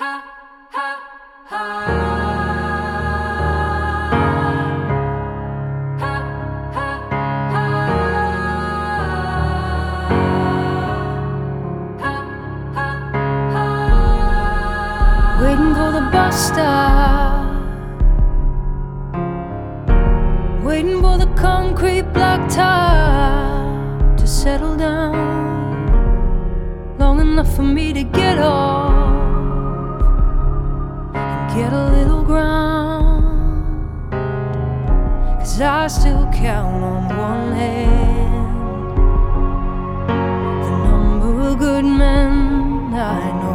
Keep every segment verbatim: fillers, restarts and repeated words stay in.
Waiting for the bus stop, waiting for the concrete blacktop to settle down long enough for me to get off and get a little ground. 'Cause I still count on one hand the number of good men I know.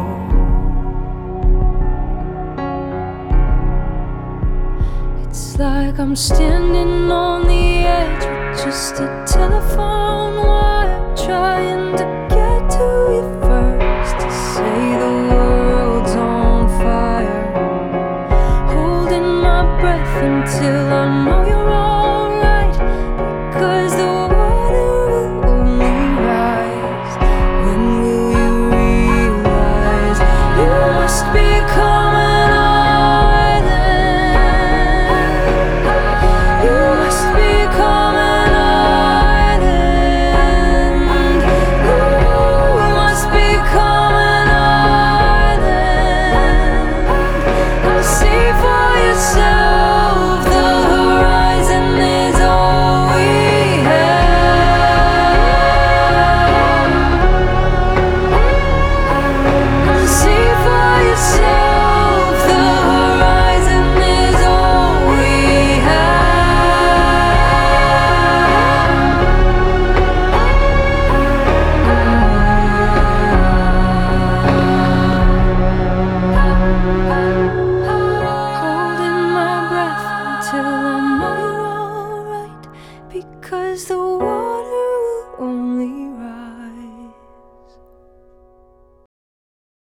It's like I'm standing on the edge with just a telephone wire, trying to get to you first to say the world's on fire, holding my breath until I know you're alright, because the water will only rise. When will you realize you must be coming? Because the